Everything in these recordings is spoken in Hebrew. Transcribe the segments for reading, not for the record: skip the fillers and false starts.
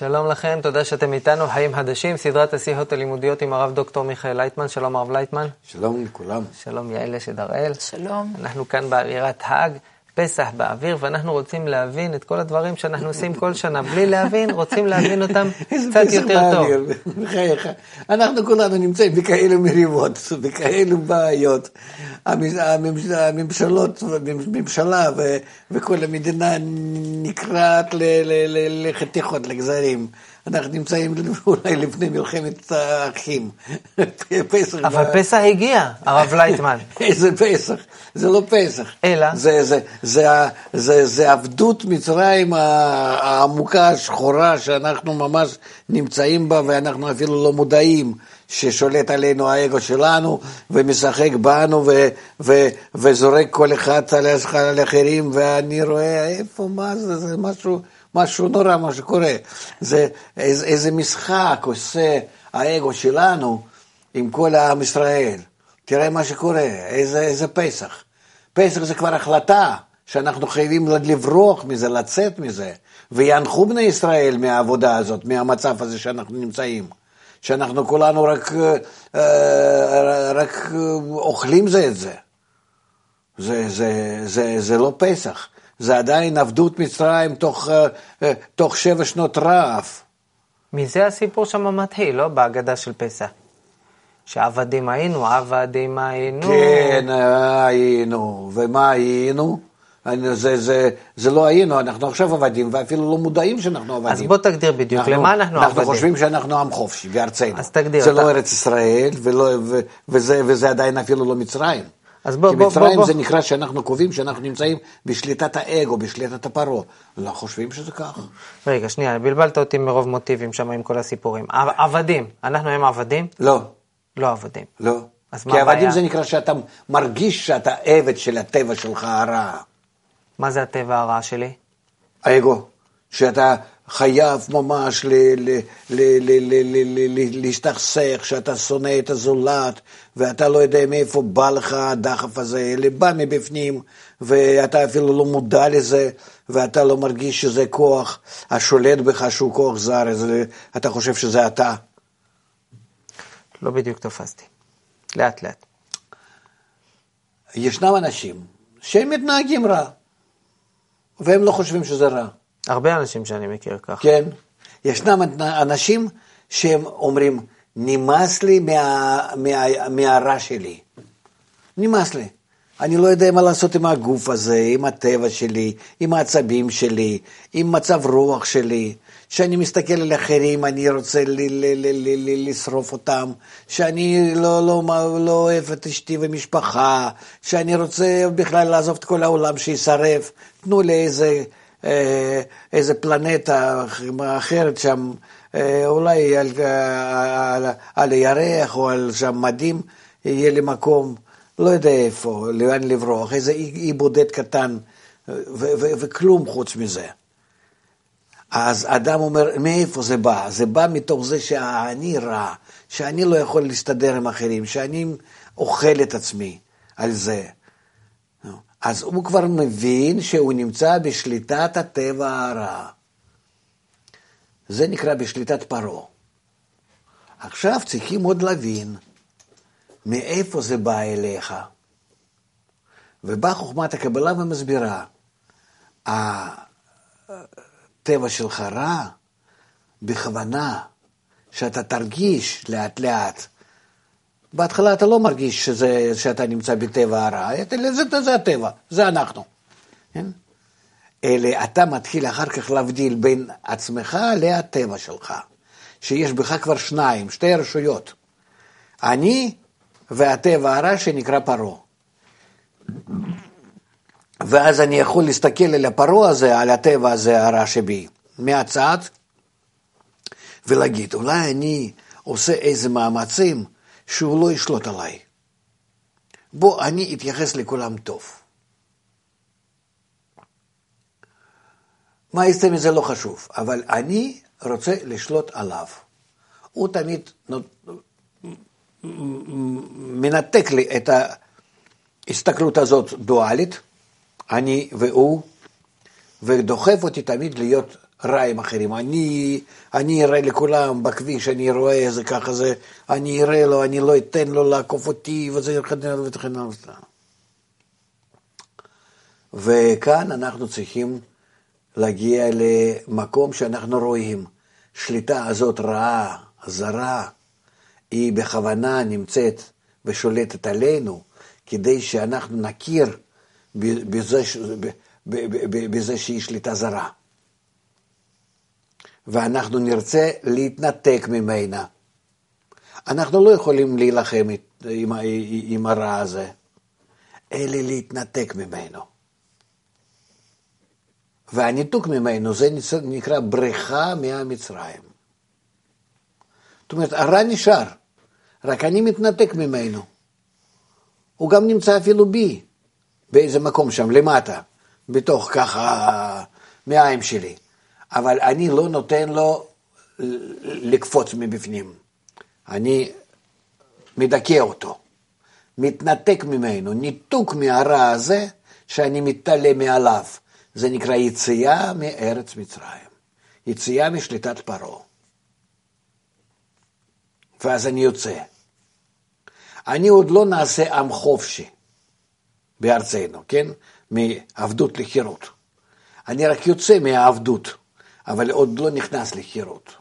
שלום לכם, תודה שאתם איתנו, חיים חדשים, סדרת השיחות הלימודיות עם הרב דוקטור מיכאל לייטמן. שלום הרב לייטמן. שלום לכולם. שלום יעל אשת הראל. שלום. אנחנו כאן באווירת חג, פסח באוויר, ואנחנו רוצים להבין את כל הדברים שאנחנו עושים כל שנה. בלי להבין, רוצים להבין אותם קצת יותר טוב. אנחנו כולנו נמצאים בכאלו מריבות, בכאלו בעיות. הממשלה וכל המדינה נקראת לחתיכות, לגזרים. אנחנו נמצאים אולי לפני מלחמת האחים. אבל פסח הגיע, הרב לייטמן. איזה פסח? זה לא פסח. אלא? זה עבדות מצרים העמוקה, השחורה, שאנחנו ממש נמצאים בה, ואנחנו אפילו לא מודעים ששולט עלינו האגו שלנו, ומשחק בנו, וזורק כל אחד על האחרים, ואני רואה איפה, מה זה, זה משהו נורא, מה שקורה. זה איזה משחק עושה האגו שלנו עם כל העם ישראל. תראה מה שקורה, איזה פסח. פסח זה כבר החלטה שאנחנו חייבים לברוח מזה, לצאת מזה, וינחו בני ישראל מהעבודה הזאת, מהמצב הזה שאנחנו נמצאים. שאנחנו כולנו רק אוכלים זה את זה. זה לא פסח. זה עדיין עבדות מצרים תוך 7 שנות רעב. מזה הסיפור שם מתחיל, לא? בהגדה של פסח. שעבדים היינו. כן, היינו. ומה היינו? זה לא היינו, אנחנו עכשיו עבדים, ואפילו לא מודעים שאנחנו עבדים. אז בוא תגדיר בדיוק, למה אנחנו עבדים? אנחנו חושבים שאנחנו עם חופשי, בארצנו. אז תגדיר. זה לא ארץ ישראל, וזה עדיין אפילו לא מצרים. אז כי מצרים זה נקרא שאנחנו קובעים שאנחנו נמצאים בשליטת האגו, בשליטת הפרו. לא חושבים שזה כך. רגע, שנייה, בלבלת אותי מרוב מוטיבים שם עם כל הסיפורים. עבדים, אנחנו הם עבדים? לא. לא עבדים. לא. כי עבדים זה נקרא שאתה מרגיש שאתה עבד של הטבע שלך הרע. מה זה הטבע הרע שלי? האגו. שאתה חייב ממש להשתכסך, שאתה שונא את הזולת, ואתה לא יודע מאיפה בא לך הדחף הזה, בא מבפנים, ואתה אפילו לא מודע לזה, ואתה לא מרגיש שזה כוח, השולט בך שהוא כוח זר, אתה חושב שזה אתה. לא בדיוק תופסתי. לאט לאט. ישנם אנשים שהם מתנהגים רע, והם לא חושבים שזה רע. הרבה אנשים שאני מכיר כך. כן. ישנם אנשים שהם אומרים, נמאס לי מהרע שלי. נמאס לי. אני לא יודע מה לעשות עם הגוף הזה, עם הטבע שלי, עם העצבים שלי, עם מצב רוח שלי. שאני מסתכל על אחרים, אני רוצה לשרוף אותם, שאני לא אוהב את אשתי ומשפחה, שאני רוצה בכלל לעזוב את כל העולם שישרף. תנו לי איזה פלנטה אחרת שם, אולי על הירח או על שם מדים, יהיה לי מקום, לא יודע איפה, לאן לברוח, איזה אי בודד קטן, וכלום חוץ מזה. אז אדם אומר, מאיפה זה בא? זה בא מתוך זה שאני רע, שאני לא יכול להסתדר עם אחרים, שאני אוכל את עצמי על זה. אז הוא כבר מבין שהוא נמצא בשליטת הטבע הרע. זה נקרא בשליטת פרו. עכשיו צריכים עוד להבין מאיפה זה בא אליך. ובאה חוכמת הקבלה ומסבירה, הטבע שלך רע בכוונה, שאתה תרגיש לאט לאט. בהתחלה אתה לא מרגיש שאתה נמצא בטבע הרע, זה הטבע, זה אנחנו. אלא אתה מתחיל אחר כך להבדיל בין עצמך לטבע שלך, שיש בך כבר שתי רשויות, אני והטבע הרע שנקרא פרו. ואז אני יכול להסתכל על הפרו הזה, על הטבע הזה הרע שבי, מהצד, ולהגיד, אולי אני עושה איזה מאמצים, שהוא לא ישלוט עליי. בוא, אני אתייחס לכולם טוב. מה יצא מזה לא חשוב, אבל אני רוצה לשלוט עליו. הוא תמיד מנתק לי את ההסתכלות הזאת דואלית, אני והוא, ודוחף אותי תמיד להיות רע עם אחרים. אני אראה לכולם בכביש, אני רואה זה ככה זה, אני אראה לו, אני לא אתן לו לעקוף אותי, וזה וכן הלאה. וכאן אנחנו צריכים להגיע למקום שאנחנו רואים, שליטה הזאת רעה, זרה, היא בכוונה נמצאת ושולטת עלינו, כדי שאנחנו נכיר בזה שהיא שליטה זרה. ואנחנו נרצה להתנתק ממנה. אנחנו לא יכולים להילחם עם הרע הזה, אלא להתנתק ממנו. והניתוק ממנו זה נקרא בריחה מהמצרים. זאת אומרת, הרע נשאר, רק אני מתנתק ממנו. הוא גם נמצא אפילו בי, באיזה מקום שם, למטה, בתוך ככה מעיים שלי. אבל אני לא נותן לו לקפוץ מבפנים. אני מדכא אותו, מתנתק ממנו, ניתוק מהרע הזה שאני מתעלה מעליו. זה נקרא יציאה מארץ מצרים, יציאה משליטת פרעה. ואז אני יוצא. אני עוד לא נעשה עם חופשי בארצנו, כן? מעבדות לחירות. אני רק יוצא מהעבדות, אבל עוד לא נכנס לחירות.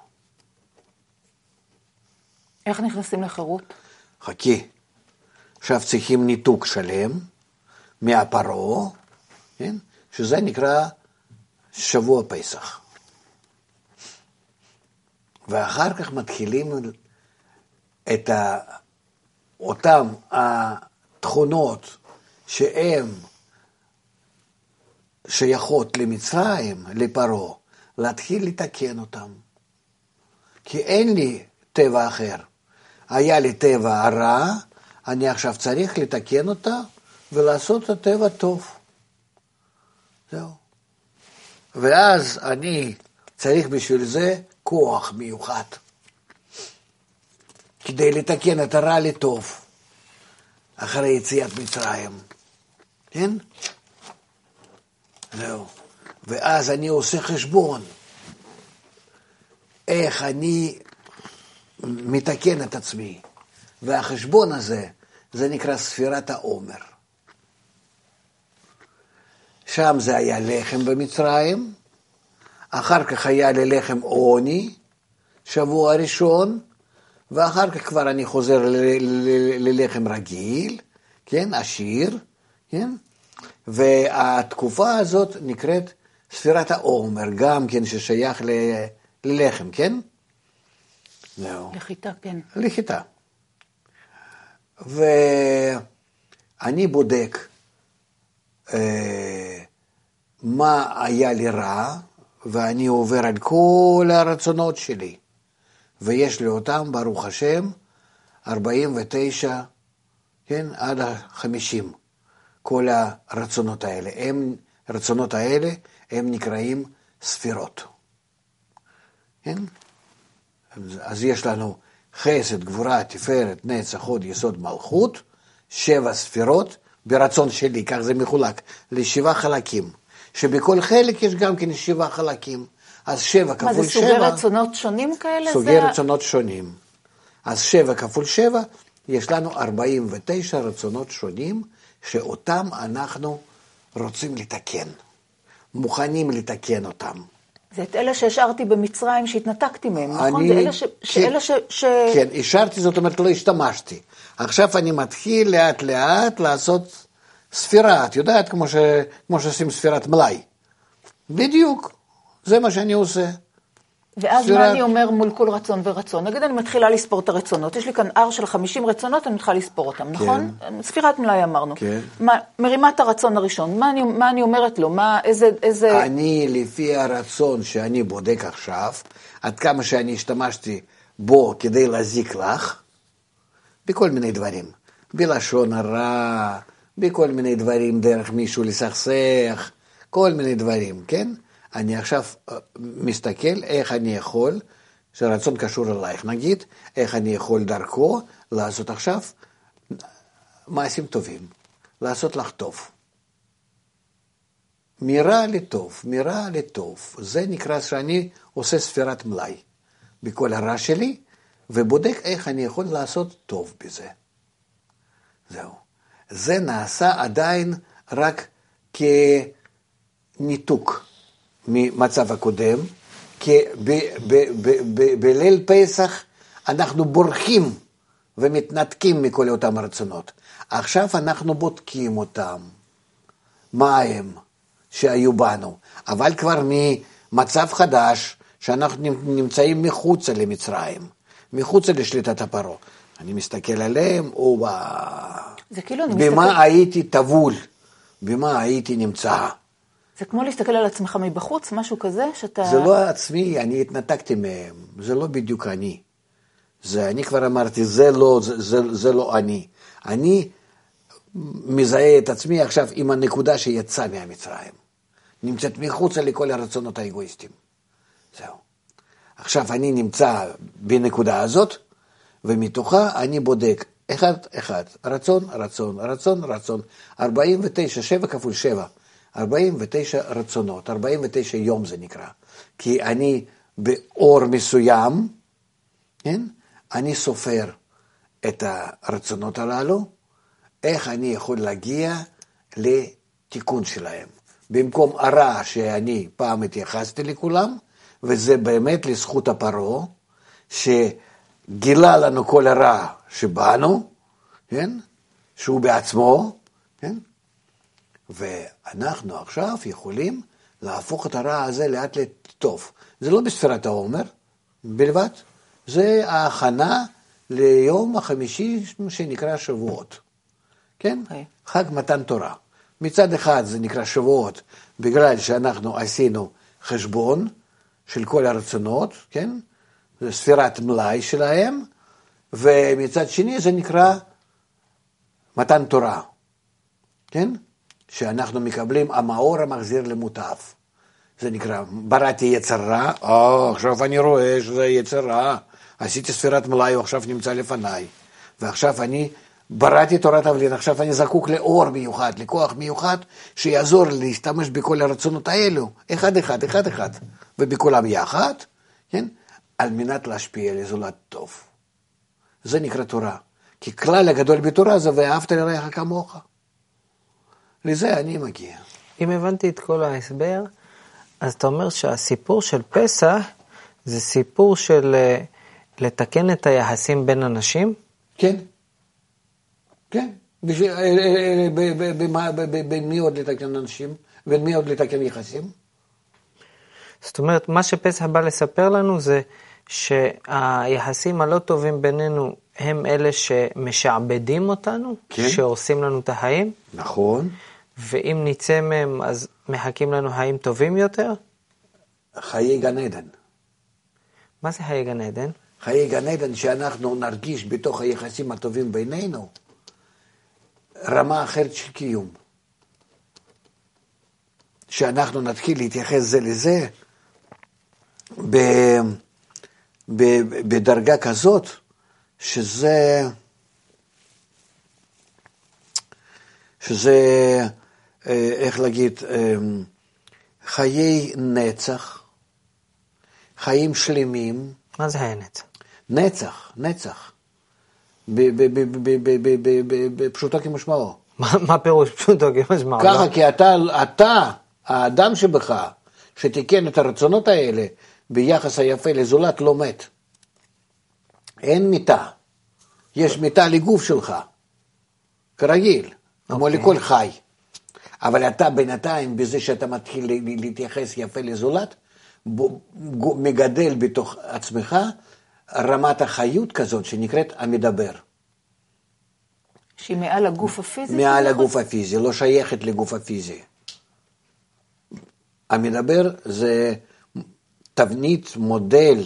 איך נכנסים לחירות? חכי. עכשיו צריכים ניתוק שלם מהפרעה, כן? שזה נקרא שבוע פסח. ואחר כך מתחילים את אותם התכונות שהן שייכות למצרים, לפרעה, להתחיל לתקן אותם. כי אין לי טבע אחר. היה לי טבע הרע, אני עכשיו צריך לתקן אותה ולעשות את הטבע טוב. זהו. ואז אני צריך בשביל זה כוח מיוחד. כדי לתקן את הרע לטוב. אחרי יציאת מצרים. כן? זהו. ואז אני עושה חשבון. איך אני מתקן את עצמי. והחשבון הזה, זה נקרא ספירת העומר. שם זה היה לחם במצרים, אחר כך היה ללחם עוני, שבוע ראשון, ואחר כך כבר אני חוזר ללחם רגיל, כן, עשיר, כן? והתקופה הזאת נקראת ספירת העומר, גם כן ששייך ללחם, כן? לחיטה, כן. לחיטה. ואני בודק מה היה לי רע, ואני עובר על כל הרצונות שלי, ויש לי אותם, ברוך השם, 49, כן, עד 50, כל הרצונות האלה. הרצונות האלה הם נקראים ספירות. כן? אז יש לנו חסד, גבורה, תפארת, נצח, הוד, יסוד, מלכות, 7 ספירות, ברצון שלי, כך זה מחולק, ל7 חלקים, שבכל חלק יש גם כן 7 חלקים, אז 7 כפול 7... מה זה סוגי רצונות שונים כאלה? סוגי רצונות שונים. אז 7 כפול 7, יש לנו 49 רצונות שונים, שאותם אנחנו רוצים לתקן, מוכנים לתקן אותם. זה את אלה שהשארתי במצרים, שהתנתקתי מהם, נכון? זה אלה כן, השארתי, זאת אומרת, לא השתמשתי. עכשיו אני מתחיל לאט לאט לעשות ספירה, את יודעת, כמו שעושים ספירת מלאי. בדיוק, זה מה שאני עושה. ואז מה אני אומר מול כל רצון ורצון? נגיד אני מתחילה לספור את הרצונות, יש לי כאן R של 50 רצונות, אני מתחילה לספור אותם, נכון? ספירת מלאי אמרנו. כן. מרימה את הרצון הראשון, מה אני אומרת לו? איזה... אני לפי הרצון שאני בודק עכשיו, עד כמה שאני השתמשתי בו כדי להזיק לך, בכל מיני דברים, בלשון הרע, בכל מיני דברים דרך מישהו לסכסך, כל מיני דברים, כן? אני עכשיו מסתכל איך אני יכול, שרצון קשור אלייך נגיד, איך אני יכול דרכו לעשות עכשיו מעשים טובים, לעשות לך טוב. מרע לטוב, מרע לטוב. זה נקרא שאני עושה ספירת מלאי בכל הרע שלי, ובודק איך אני יכול לעשות טוב בזה. זהו. זה נעשה עדיין רק כניתוק ממצב הקודם, כי בליל פסח אנחנו בורחים ומתנתקים מכל אותם הרצונות. עכשיו אנחנו בודקים אותם. מה הם שהיו בנו? אבל כבר ממצב חדש, שאנחנו נמצאים מחוצה למצרים, מחוצה לשליטת הפרעה. אני מסתכל עליהם, זה כאילו במה הייתי טבול, במה הייתי נמצא. זה כמו להסתכל על עצמך מבחוץ, משהו כזה שאתה... זה לא עצמי, אני התנתקתי מהם, זה לא בדיוק אני. אני כבר אמרתי, זה לא אני. אני מזהה את עצמי עכשיו עם הנקודה שיצאה מהמצרים. נמצאת מחוצה לכל הרצונות האגואיסטיים. זהו. עכשיו אני נמצא בנקודה הזאת, ומתוכה אני בודק אחד, רצון, 49, 7 כפול 7, 49 רצונות, 49 יום זה נקרא. כי אני באור מסוים, כן? אני סופר את הרצונות הללו, איך אני יכול להגיע לתיקון שלהם. במקום הרע שאני פעם התייחסתי לכולם, וזה באמת לזכות הפרעה, שגילה לנו כל הרע שבאנו, כן? שהוא בעצמו, כן? ואנחנו עכשיו יכולים להפוך את הרע הזה לאט לטוב. זה לא בספירת העומר בלבד, זה ההכנה ליום החמישי שנקרא שבועות. כן? חג מתן תורה. מצד אחד זה נקרא שבועות, בגלל שאנחנו עשינו חשבון של כל הרצונות, כן? זה ספירת מלאי שלהם, ומצד שני זה נקרא מתן תורה, כן? שאנחנו מקבלים המאור המחזיר למוטב. זה נקרא, בראתי יצר רע, עכשיו אני רואה שזה יצר רע, עשיתי ספירת מלאי, עכשיו נמצא לפניי, ועכשיו אני בראתי תורת הבלין, עכשיו אני זקוק לאור מיוחד, לכוח מיוחד, שיעזור לי להשתמש בכל הרצונות האלו, אחד, ובכולם יחד, כן? על מנת להשפיע לזולת טוב. זה נקרא תורה. כי כלל הגדול בתורה זה ואהבת לרעך כמוך. לזה אני מגיע. אם הבנתי את כל ההסבר, אז אתה אומר שהסיפור של פסח זה סיפור של לתקן את היחסים בין אנשים? כן. כן. בין מי עוד לתקן אנשים? בין מי עוד לתקן יחסים? זאת אומרת, מה שפסח בא לספר לנו זה שהיחסים הלא טובים בינינו הם אלה שמשעבדים אותנו, כן. שעושים לנו את החיים. נכון. ואם נצא מהם, אז מחכים לנו חיים טובים יותר? חיי גן עדן. מה זה חיי גן עדן? חיי גן עדן שאנחנו נרגיש בתוך היחסים הטובים בינינו, רמה אחרת של קיום. שאנחנו נתחיל להתייחס זה לזה, בדרגה כזאת, שזה איך להגיד, חיי נצח, חיים שלמים. מה זה חיי נצח? נצח. בפשוטו כמשמעו. מה פירוש פשוטו כמשמעו? ככה, כי אתה, האדם שבך, שתיקן את הרצונות האלה, ביחס היפה לזולת לא מת. אין מיטה. יש מיטה לגוף שלך. כרגיל. כמו לכל חי. אבל אתה בינתיים, בזה שאתה מתחיל להתייחס יפה לזולת, מגדל בתוך עצמך רמת החיות כזאת שנקראת המדבר. שהיא מעל הגוף הפיזי? מעל הגוף הפיזי, לא שייכת לגוף הפיזי. המדבר זה תבנית, מודל,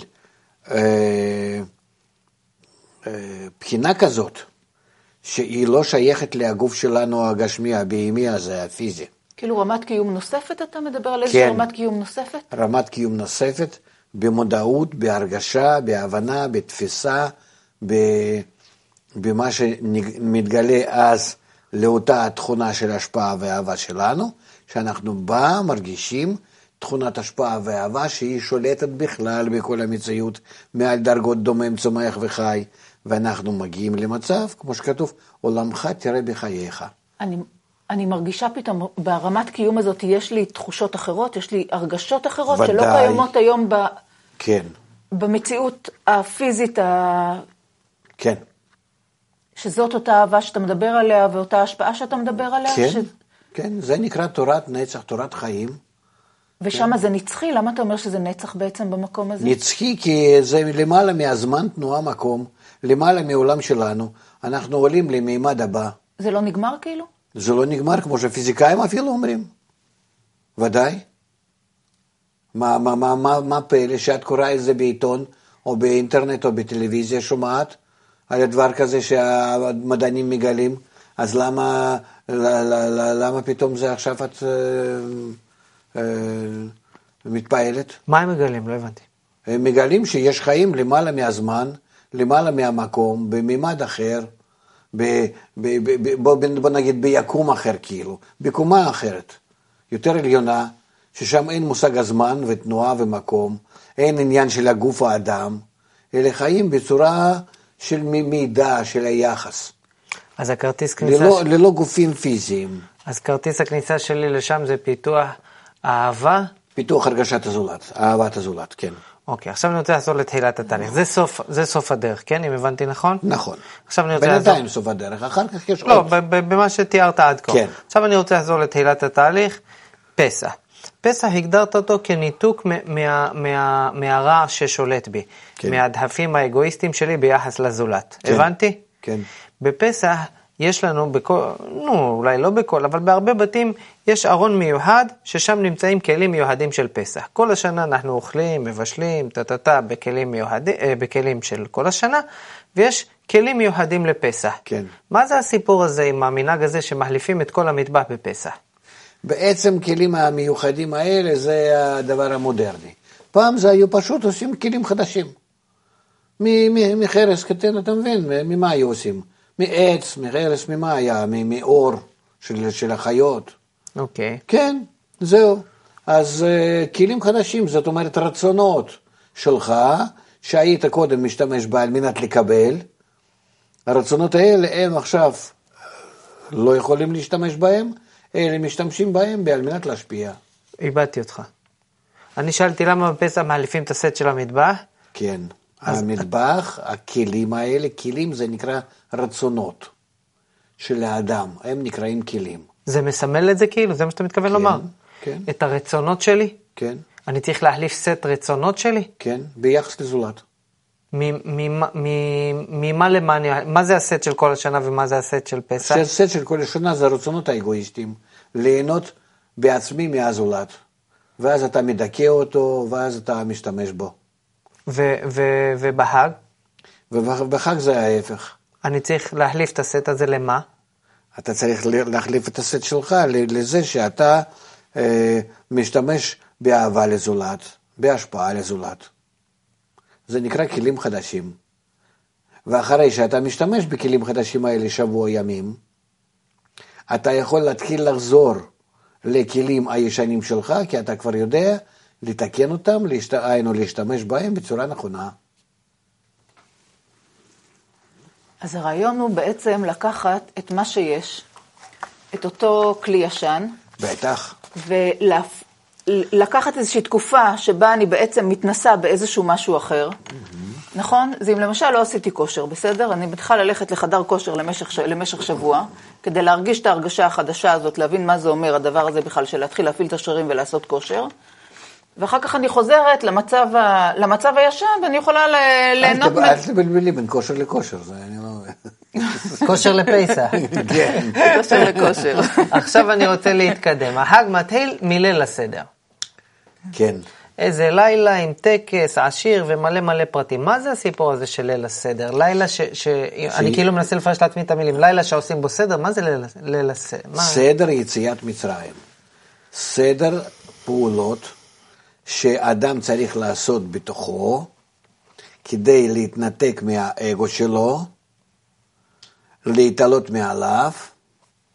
בחינה כזאת, שהיא לא שייכת לגוף שלנו הגשמי, הבהמי הזה, הפיזי. כאילו רמת קיום נוספת אתה מדבר על איזו רמת קיום נוספת? רמת קיום נוספת, במודעות, בהרגשה, בהבנה, בתפיסה, במה שמתגלה אז לאותה תכונה של השפעה ואהבה שלנו, שאנחנו מרגישים תכונת השפעה ואהבה שהיא שולטת בכלל בכל המציאות, מעל דרגות דומם, צומח וחי, ואנחנו מגיעים למצב, כמו שכתוב, עולמך תראה בחייך. אני מרגישה פתאום, ברמת קיום הזאת, יש לי תחושות אחרות, יש לי הרגשות אחרות, ודאי. שלא קיימות היום כן. במציאות הפיזית, כן. שזאת אותה אהבה שאתה מדבר עליה, ואותה השפעה שאתה מדבר עליה? כן, כן, זה נקרא תורת נצח, תורת חיים. ושם זה נצחי, למה אתה אומר שזה נצח בעצם במקום הזה? נצחי כי זה למעלה מהזמן, תנועה מקום, למעלה מעולם שלנו, אנחנו עולים למימד הבא. זה לא נגמר כאילו? זה לא נגמר, כמו שפיזיקאים אפילו אומרים. ודאי. מה פלא שאת קוראה את זה בעיתון, או באינטרנט, או בטלוויזיה, שומעת על הדבר כזה שהמדענים מגלים, אז למה פתאום זה עכשיו את מתפעלת? מה הם מגלים? לא הבנתי. הם מגלים שיש חיים למעלה מהזמן, למעלה מהמקום, בממד אחר, בוא נגיד ביקום אחר כאילו, בקומה אחרת, יותר עליונה, ששם אין מושג הזמן ותנועה ומקום, אין עניין של הגוף האדם, אלא חיים בצורה של מידע, של היחס. אז הכרטיס כניסה... ללא גופים פיזיים. אז כרטיס הכניסה שלי לשם זה פיתוח אהבה? פיתוח הרגשת הזולת, אהבת הזולת, כן. אוקיי, עכשיו אני רוצה לעשות לתחילת התהליך. זה סוף הדרך, כן? אם הבנתי נכון? נכון. עכשיו אני רוצה בינתיים סוף הדרך, אחר כך יש עוד. לא, במה שתיארת עד כה. כן. עכשיו אני רוצה לעזור לתחילת התהליך. פסח. פסח הגדרת אותו כניתוק מהרע ששולט בי. כן. מהדחפים האגואיסטיים שלי ביחס לזולת. כן. הבנתי? כן. בפסח יש לנו אולי לא בכל, אבל בהרבה בתים יש ארון מיוחד, ששם נמצאים כלים מיוחדים של פסח. כל השנה אנחנו אוכלים, מבשלים, בכלים של כל השנה, ויש כלים מיוחדים לפסח. כן. מה זה הסיפור הזה עם המנהג הזה שמחליפים את כל המטבח בפסח? בעצם כלים המיוחדים האלה זה הדבר המודרני. פעם זה היו פשוט עושים כלים חדשים. מחרס קטן, אתה מבין? ממה היו עושים? מעץ, מחרס, ממה היה? מאור של החיות. אוקיי. כן, זהו. אז כלים חדשים, זאת אומרת רצונות שלך, שהיית קודם משתמש בה על מנת לקבל, הרצונות האלה הם עכשיו לא יכולים להשתמש בהם, אלא משתמשים בהם על מנת להשפיע. איבדתי אותך. אני שאלתי למה בפסח מחליפים את הסט של המטבח? כן. המטבח, הכלים האלה, כלים זה נקרא רצונות של האדם, הם נקראים כלים. זה מסמל את זה כאילו? זה מה שאתה מתכוון לומר? כן. את הרצונות שלי? כן. אני צריך להחליף סט רצונות שלי? כן, ביחס לזולת. ממה למה, מה זה הסט של כל השנה ומה זה הסט של פסח? הסט של כל השנה זה הרצונות האגואיסטיים, ליהנות בעצמי מהזולת, ואז אתה מדכא אותו, ואז אתה משתמש בו. ובחג? ובחג זה ההפך. אני צריך להחליף את הסט הזה למה? אתה צריך להחליף את הסט שלך לזה שאתה משתמש באהבה לזולת, בהשפעה לזולת. זה נקרא כלים חדשים. ואחרי שאתה משתמש בכלים חדשים האלה שבוע ימים, אתה יכול להתחיל לחזור לכלים הישנים שלך, כי אתה כבר יודע לתקן אותם, להשתמש בהם בצורה נכונה. אז הרעיון הוא בעצם לקחת את מה שיש, את אותו כלי ישן, בטח. ולקחת איזושהי תקופה שבה אני בעצם מתנסה באיזשהו משהו אחר, נכון? זה אם למשל לא עשיתי כושר, בסדר? אני מתחילה ללכת לחדר כושר למשך שבוע, כדי להרגיש את ההרגשה החדשה הזאת, להבין מה זה אומר הדבר הזה בכלל, של להתחיל להפעיל את השרירים ולעשות כושר, ואחר כך אני חוזרת למצב הישן, ואני יכולה ליהנות... אל תבלבלי בין כושר לכושר, זה אני לא... כושר לפסח. כן. כושר לכושר. עכשיו אני רוצה להתקדם. החג מתחיל מליל הסדר. כן. איזה לילה עם טקס, עשיר ומלא מלא פרטים. מה זה הסיפור הזה של ליל הסדר? לילה אני כאילו מנסה לפרש לעצמי את המילים. לילה שעושים בו סדר, מה זה ליל הסדר? סדר יציאת מצרים. סדר פעולות שאדם צריך לעשות בתוכו, כדי להתנתק מהאגו שלו, להתעלות מעליו,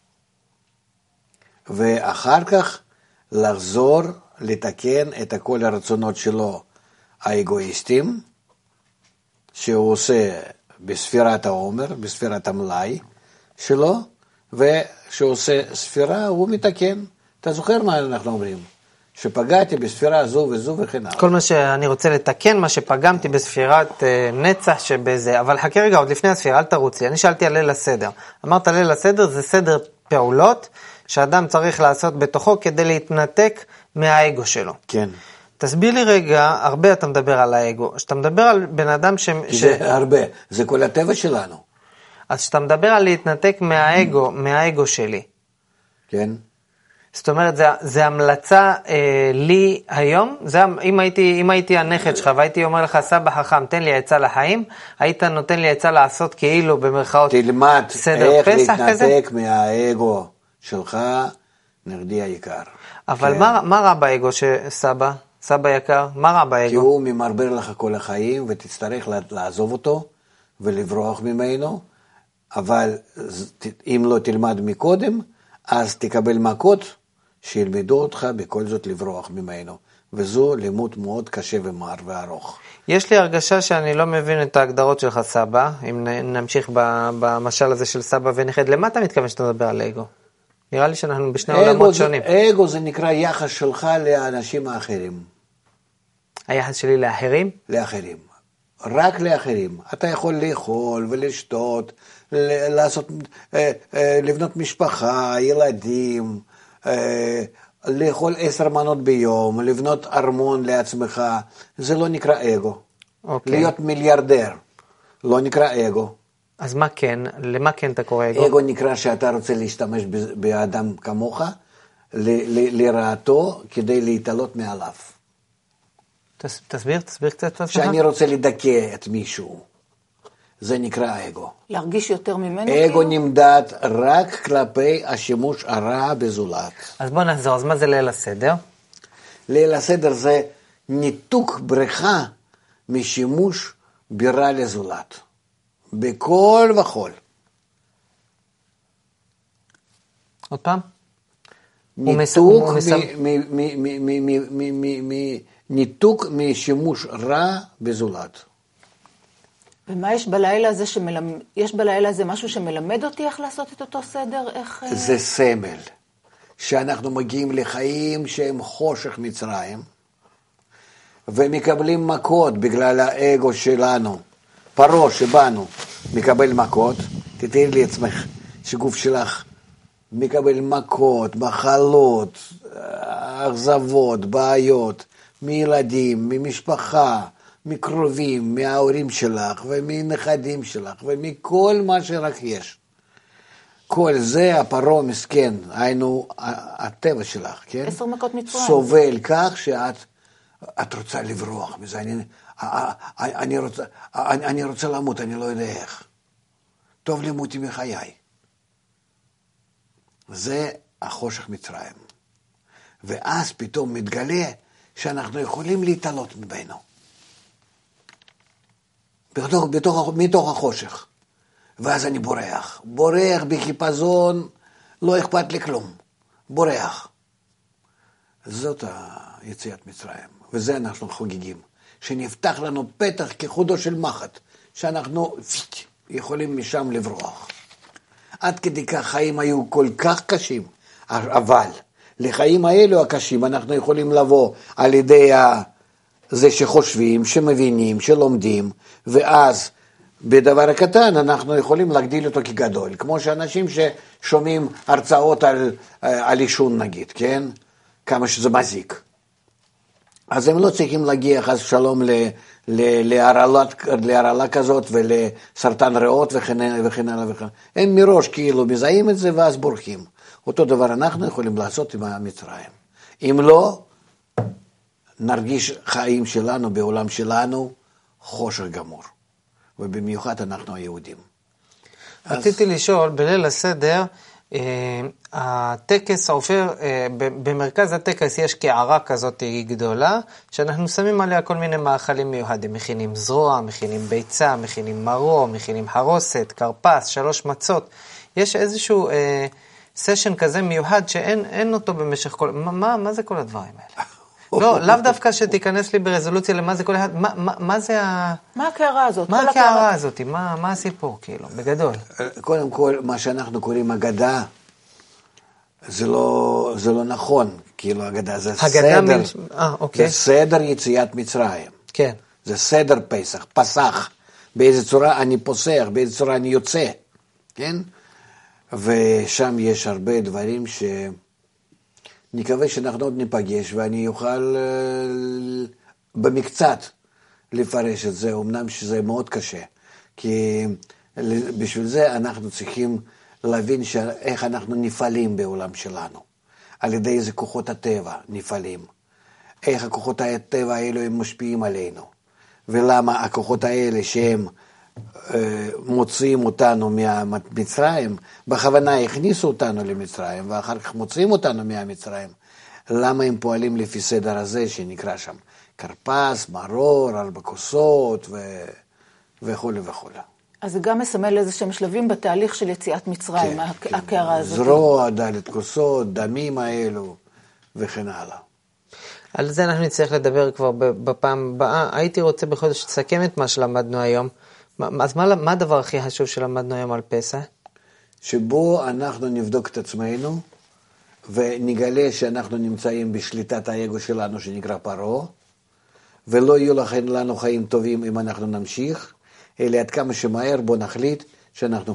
ואחר כך לחזור, לתקן את כל הרצונות שלו האגואיסטים, שהוא עושה בספירת העומר, בספירת המלאי שלו, וכשהוא עושה ספירה הוא מתקן. אתה זוכר מה אנחנו אומרים? שפגעתי בספירה זו וזו וכן הלאה. כל מה שאני רוצה לתקן, מה שפגמתי בספירת נצח שבזה, אבל חכה רגע, עוד לפני הספירה, אל תרוץ לי. אני שאלתי על ליל הסדר. אמרת ליל הסדר זה סדר פעולות שאדם צריך לעשות בתוכו כדי להתנתק מהאגו שלו. כן. תסביר לי רגע, הרבה אתה מדבר על האגו. שאתה מדבר על בן אדם זה הרבה, זה כל הטבע שלנו. אז שאתה מדבר על להתנתק מהאגו שלי. כן. זאת אומרת, זה המלצה לי היום? אם הייתי הנכד שלך והייתי אומר לך, סבא חכם, תן לי עצה לחיים, היית נותן לי עצה לעשות כאילו במרכאות תלמד סדר פסח כזה? להתנתק מהאגו שלך, נרדי היקר. אבל כן. מה רע באגו סבא יקר? מה רע באגו? כי הוא ממרבר לך כל החיים ותצטרך לעזוב אותו ולברוח ממנו, אבל אם לא תלמד מקודם, אז תקבל מכות שילמדו אותך בכל זאת לברוח ממנו. וזו לימוד מאוד קשה ומר וארוך. יש לי הרגשה שאני לא מבין את ההגדרות שלך סבא, אם נמשיך במשל הזה של סבא ונכד. למה אתה מתכוון שאתה מדבר על אגו? נראה לי שאנחנו בשני עולמות שונים. אגו זה נקרא יחס שלך לאנשים האחרים. היחס שלי לאחרים? לאחרים. רק לאחרים. אתה יכול לאכול ולשתות, לבנות משפחה, ילדים, לאכול 10 מנות ביום, לבנות ארמון לעצמך. זה לא נקרא אגו. אוקיי. להיות מיליארדר לא נקרא אגו. אז מה כן? למה כן אתה קורא אגו? אגו נקרא שאתה רוצה להשתמש באדם כמוך, לרעתו, כדי להתעלות מעליו. תסביר קצת. שאני רוצה לדכא את מישהו. זה נקרא אגו. להרגיש יותר ממנו? אגו נמדד רק כלפי השימוש הרע בזולת. אז בוא נחזור, אז מה זה ליל הסדר? ליל הסדר זה ניתוק בריכה משימוש ברע לזולת. בכל וכל. עוד פעם? ניתוק משימוש רע בזולת. ומה יש בלילה הזה יש בלילה הזה משהו שמלמד אותי איך לעשות את אותו סדר? זה סמל. שאנחנו מגיעים לחיים שהם חושך מצרים, ומקבלים מכות בגלל האגו שלנו. פרו שבנו מקבל מכות, תתארי לי עצמך שגוף שלך מקבל מכות, מחלות, אכזבות, בעיות, מילדים, ממשפחה, מקרובים, מההורים שלך ומנכדים שלך ומכל מה שרק יש. כל זה הפרו מסכן, היינו הטבע שלך, כן? 10 מכות מצרים. סובל כך שאת רוצה לברוח מזה, אני רוצה למות, אני לא יודע איך. טוב למותי מחיי. זה החושך מצרים. ואז פתאום מתגלה שאנחנו יכולים להתעלות ממנו. מתוך החושך. ואז אני בורח בחיפזון, לא אכפת לי כלום. בורח. זאת היציאת מצרים. וזה אנחנו חוגגים. שנפתח לנו פתח כחודו של מחט, שאנחנו יכולים משם לברוח. עד כדי כך חיים היו כל כך קשים, אבל לחיים האלו הקשים אנחנו יכולים לבוא על ידי זה שחושבים, שמבינים, שלומדים, ואז בדבר הקטן אנחנו יכולים להגדיל אותו כגדול, כמו שאנשים ששומעים הרצאות על עישון נגיד, כן? כמה שזה מזיק. אז הם לא צריכים להגיע חס ושלום להרעלה כזאת ולסרטן ריאות וכן הלאה. הם מראש כאילו מזהים את זה ואז בורחים. אותו דבר אנחנו יכולים לעשות עם המצרים. אם לא, נרגיש חיים שלנו בעולם שלנו חושך גמור. ובמיוחד אנחנו היהודים. רציתי לשאול, בליל הסדר, הטקס עופר, במרכז הטקס יש קערה כזאת גדולה, שאנחנו שמים עליה כל מיני מאכלים מיוחדים, מכינים זרוע, מכינים ביצה, מכינים מרו, מכינים חרוסת, קרפס, 3 מצות. יש איזשהו סשן כזה מיוחד שאין אותו במשך כל... מה זה כל הדברים האלה? לא, לאו דווקא שתיכנס לי ברזולוציה למה זה כל אחד, מה זה ה... מה הקערה הזאת? מה הקערה הזאת? מה הסיפור, כאילו, בגדול? קודם כל, מה שאנחנו קוראים אגדה, זה לא נכון, כאילו אגדה, זה סדר, זה סדר יציאת מצרים. כן. זה סדר פסח, פסח, באיזה צורה אני פוסח, באיזה צורה אני יוצא, כן? ושם יש הרבה דברים נקווה שאנחנו עוד ניפגש, ואני אוכל במקצת לפרש את זה, אמנם שזה מאוד קשה, כי בשביל זה אנחנו צריכים להבין איך אנחנו נפעלים בעולם שלנו, על ידי איזה כוחות הטבע נפעלים, איך הכוחות הטבע האלו הם משפיעים עלינו, ולמה הכוחות האלה שהם מוציאים אותנו מהמצרים, בכוונה הכניסו אותנו למצרים, ואחר כך מוציאים אותנו מהמצרים, למה הם פועלים לפי סדר הזה שנקרא שם קרפס, מרור, ארבע כוסות וכו' וכו'. אז זה גם מסמל איזה שהם שלבים בתהליך של יציאת מצרים, כן, הקערה הזאת. זרוע, דלת כוסות, דמים האלו וכן הלאה. על זה אנחנו נצטרך לדבר כבר בפעם הבאה. הייתי רוצה בכל זאת שתסכם את מה שלמדנו היום. אז מה הדבר הכי חשוב שלמדנו היום על פסח? שבו אנחנו נבדוק את עצמנו, ונגלה שאנחנו נמצאים בשליטת האגו שלנו שנקרא פרעה, ולא יהיו לנו חיים טובים אם אנחנו נמשיך, אלא עד כמה שמהר בוא נחליט שאנחנו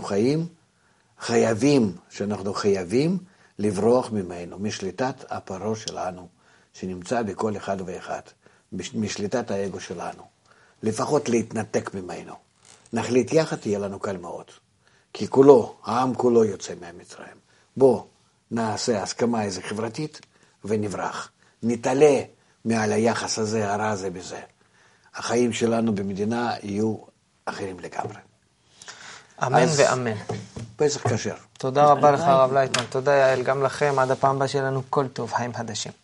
חייבים לברוח ממנו, משליטת הפרעה שלנו, שנמצא בכל אחד ואחד, משליטת האגו שלנו. לפחות להתנתק ממנו. נחליט יחד, יהיה לנו קל מאוד. כי העם כולו יוצא מהמצרים. בוא נעשה הסכמה איזה חברתית ונברח. נתעלה מעל היחס הזה, הרע הזה בזה. החיים שלנו במדינה יהיו אחרים לגמרי. אמן ואמן. פסח כשר. תודה רבה לך הרב לייטמן. תודה יעל, גם לכם. עד הפעם הבאה שלנו כל טוב, חיים חדשים.